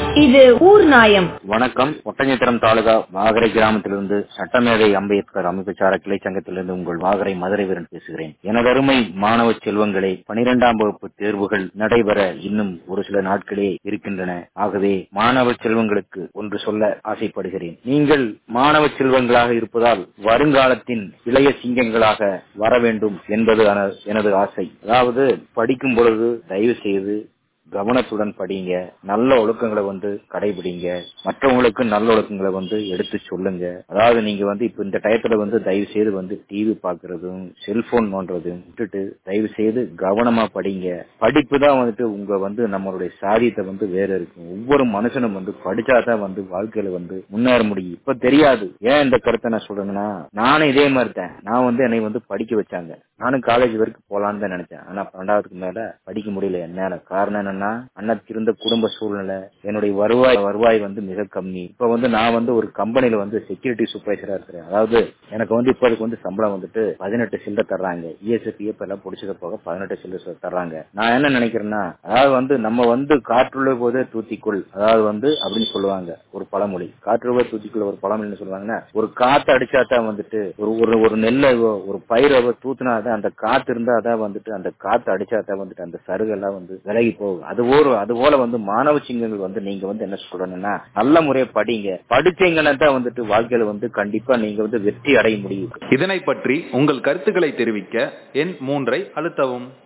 இது ஊர் நாயம். வணக்கம். ஒட்டஞ்சத்திரம் தாலுகா வாகரை கிராமத்திலிருந்து சட்டமேதை அம்பேத்கர் அமைப்புச்சார கிளை சங்கத்திலிருந்து உங்கள் வாகரை மதுரை வீரன் பேசுகிறேன். எனதருமை மாணவ செல்வங்களே, 12ஆம் வகுப்பு தேர்வுகள் நடைபெற இன்னும் ஒரு சில நாட்களே இருக்கின்றன. ஆகவே மாணவ செல்வங்களுக்கு ஒன்று சொல்ல ஆசைப்படுகிறேன். நீங்கள் மாணவ செல்வங்களாக இருப்பதால் வருங்காலத்தின் இளைய சிங்கங்களாக வர வேண்டும் என்பது எனது ஆசை. அதாவது படிக்கும் பொழுது தயவு செய்து கவனத்துடன் படிங்க, நல்ல ஒழுக்கங்களை கடைபிடிங்க, மற்றவங்களுக்கு நல்ல ஒழுக்கங்களை எடுத்து சொல்லுங்க. அதாவது நீங்க இப்ப இந்த டயத்துல தயவு செய்து டிவி பாக்குறதும் செல்போன் நோன்றதும் விட்டுட்டு தயவு செய்து கவனமா படிங்க. படிப்பு தான் உங்க நம்மளுடைய சாதியத்தை வேற இருக்கும். ஒவ்வொரு மனுஷனும் படிச்சாதான் வாழ்க்கையில முன்னேற முடியும். இப்ப தெரியாது. ஏன் இந்த கருத்தை நான் சொல்றேன்னா, நானும் இதே மாதிரி தான். நான் என்னை படிக்க வச்சாங்க. நானும் காலேஜ் வரைக்கும் போலான்னு தான் நினைச்சேன். ஆனா 12க்கு மேல படிக்க முடியல. என்ன காரணம் என்னன்னா, அண்ணனுக்கு இருந்த குடும்ப சூழ்நிலை, என்னுடைய வருவாய் மிக கம்மி. இப்ப நான் ஒரு கம்பெனில செக்யூரிட்டி சூப்பர்வைசரா இருக்கிறேன். அதாவது எனக்கு இப்போதைக்கு சம்பளம் 18 சில்லறை தர்றாங்க. ESPF எல்லாம் பிடிச்சத போக 18 சில்லறை தர்றாங்க. நான் என்ன நினைக்கிறேன்னா, அதாவது நம்ம காற்றுள்ள போதே தூத்திக்குள், அதாவது அப்படின்னு சொல்லுவாங்க ஒரு பழமொழி. காற்றுள்ள தூத்திக்குள் ஒரு பழமொழி சொல்லுவாங்கன்னா, ஒரு காத்து அடிச்சாதான் ஒரு நெல்லை ஒரு பயிரை தூத்தினாதான் அந்த காத்து இருந்தா அதான் அந்த காத்து அடிச்சாதான் அந்த சருகெல்லாம் விலகி போகும். அதுபோல மாணவ சிங்கங்கள் நீங்க என்ன சொல்றீங்கன்னா, நல்ல முறையை படிங்க. படிச்சீங்கன்னா தான் வாழ்க்கையில கண்டிப்பா நீங்க வெற்றி அடைய முடியும். இதனை பற்றி உங்கள் கருத்துக்களை தெரிவிக்க எண் 3 அழுத்தவும்.